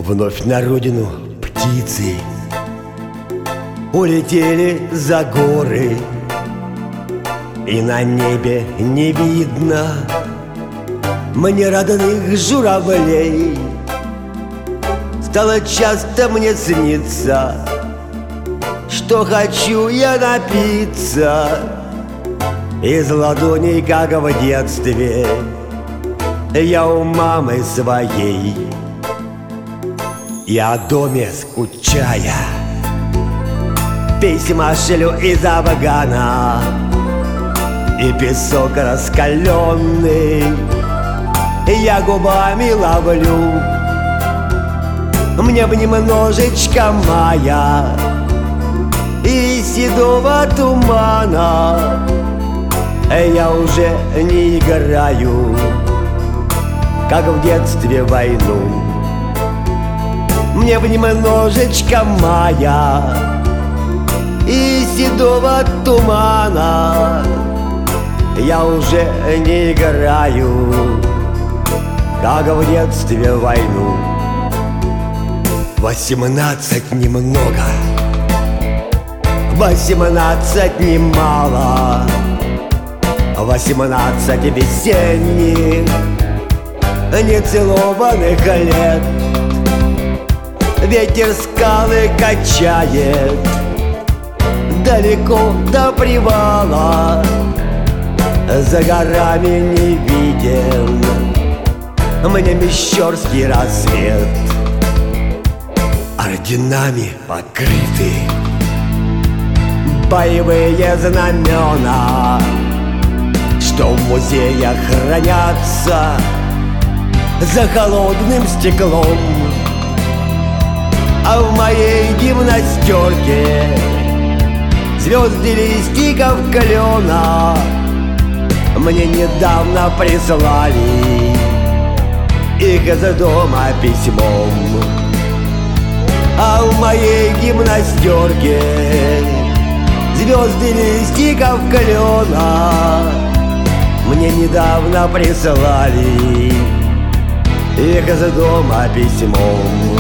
Вновь на родину птицы улетели за горы, и на небе не видно мне родных журавлей. Стало часто мне сниться, что хочу я напиться из ладоней, как в детстве я у мамы своей. И о доме скучая письма шлю из Афгана, и песок раскаленный я губами ловлю. Мне бы немножечко мая и седого тумана, я уже не играю, как в детстве, войну. Мне бы немножечко мая и седого тумана, я уже не играю, как в детстве, войну. 18 немного, 18 немало, 18 весенних нецелованных лет. Ветер скалы качает далеко до привала, за горами не виден мне мещерский рассвет. Орденами покрыты боевые знамена, что в музеях хранятся за холодным стеклом. А в моей гимнастерке звезды листиков клена мне недавно прислали их из дома письмом. А в моей гимнастерке звезды листиков клена мне недавно прислали их из дома письмом.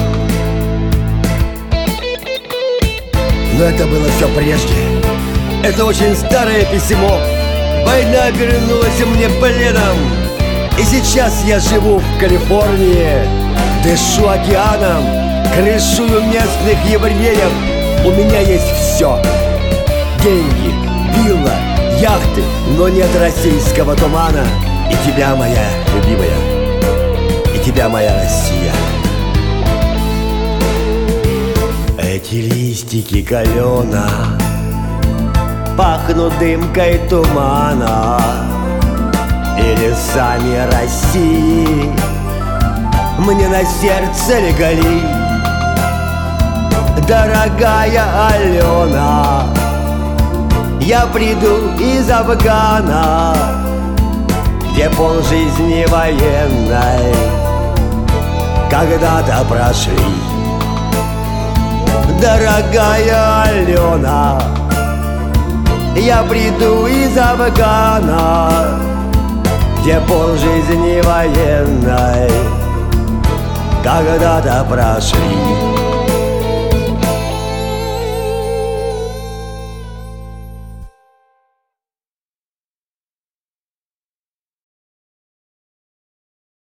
Но это было все прежде. Это очень старое письмо. Война вернулась мне пленом, и сейчас я живу в Калифорнии, дышу океаном, крышую местных евреев. У меня есть все: деньги, вилла, яхты, но нет российского тумана. И тебя, моя любимая, и тебя, моя Россия. Эти листики калена пахнут дымкой тумана и лесами России мне на сердце легли. Дорогая Алена, я приду из Афгана, где полжизни военной когда-то прошли. Дорогая Алена, я приду из Афгана, где полжизни военной когда-то прошли.